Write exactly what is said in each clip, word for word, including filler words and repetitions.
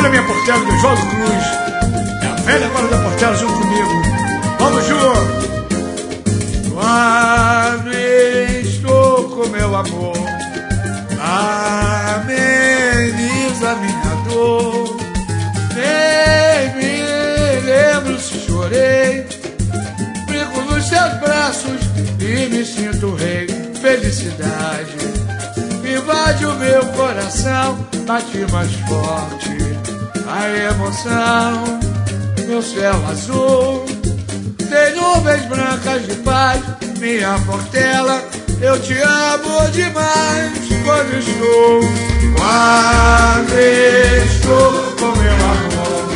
Olha minha Portela do João Cruz. É a velha agora da Portela junto comigo. Vamos, Ju! Quando estou com meu amor, ameniza minha dor. Nem me lembro se chorei, brinco nos seus braços e me sinto rei. Felicidade invade o meu coração, bate mais forte a emoção. Meu céu azul tem nuvens brancas de paz, minha Portela, eu te amo demais. Quando estou, quando estou com meu amor,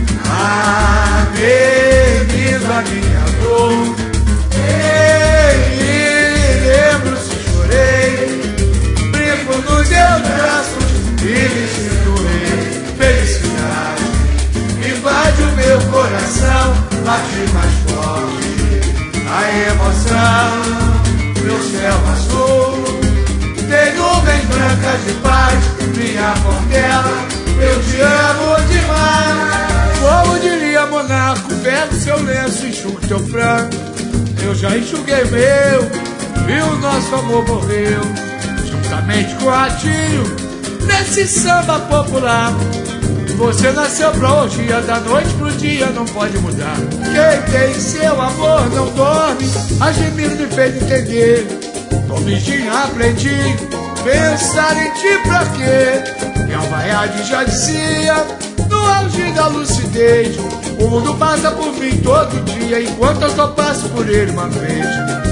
ameniza minha dor. Nem me lembro se chorei, brinco nos teus braços e me sinto rei. Felicidade invade o meu coração, bate mais forte a emoção. Meu céu azul tem nuvens brancas de paz, minha Portela, eu te amo demais. Como diria Monaco, pega o seu lenço e enxuga o teu pranto. Eu já enxuguei meu e o nosso amor morreu, juntamente com o Ratinho, nesse samba popular. Você nasceu pra hoje, da noite pro dia não pode mudar. Quem tem seu amor não dorme, Ademir me fez entender. Com bichinho aprendi, pensar em ti pra quê? E Alvaiade já dizia, no auge da lucidez, o mundo passa por mim todo dia, enquanto eu só passo por ele uma vez.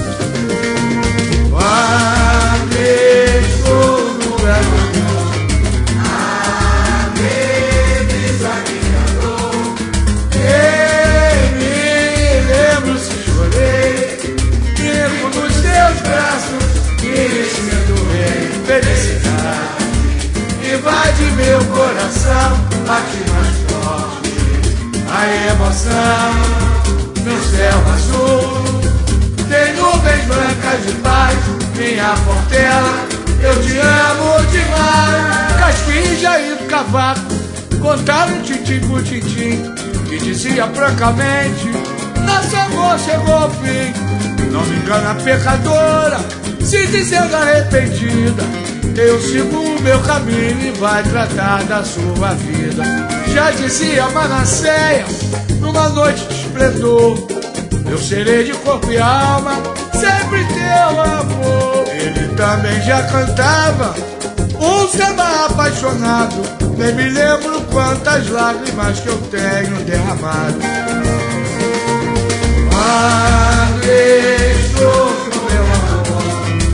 Quando estou no lugar, felicidade invade meu coração, bate mais forte a emoção. Meu céu azul tem nuvens brancas de paz, minha Portela, eu te amo demais. Casquinha e Jair do Cavaco contaram um tintim por tintim, que dizia francamente, nosso amor chegou ao fim. Não me engana a pecadora, se dizendo arrependida, eu sigo o meu caminho e vai tratar da sua vida. Já dizia Manassés, numa noite de esplendor, eu serei de corpo e alma, sempre teu amor. Ele também já cantava um samba apaixonado, nem me lembro quantas lágrimas que eu tenho derramado. Quando estou com meu amor,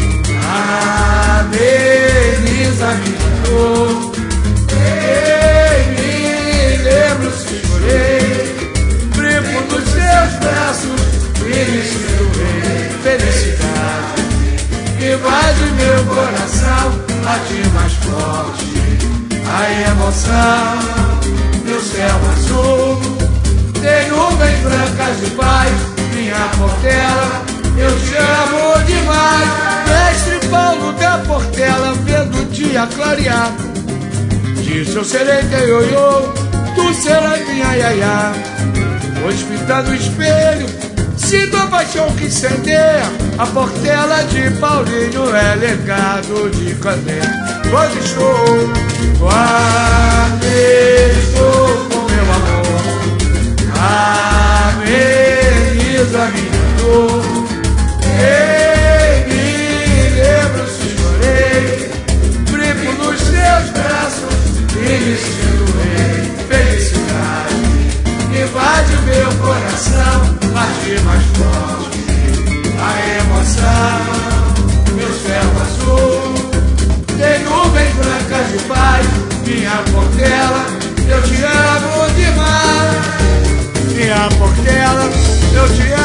ameniza minha dor. Nem me lembro se chorei, brinco nos teus braços e me sinto rei. Felicidade invade meu coração, bate mais forte a emoção. Meu céu azul tem nuvens brancas de paz, minha Portela, eu te amo demais. Mestre Paulo da Portela, vendo o dia clarear, disse eu serei teu ioiô, tu serás minha iaiá. Pois fitando o espelho, sinto a paixão que incendeia, a Portela de Paulinho é legado de candeia. Quando estou, quando estou com meu amor, ameniza minha dor. Nem me lembro se chorei, brinco nos teus braços e me sinto rei. Felicidade invade o meu coração, bate mais forte a emoção. Meu céu azul tem nuvens brancas de paz, minha Portela, eu te amo demais. Minha Portela, eu te amo.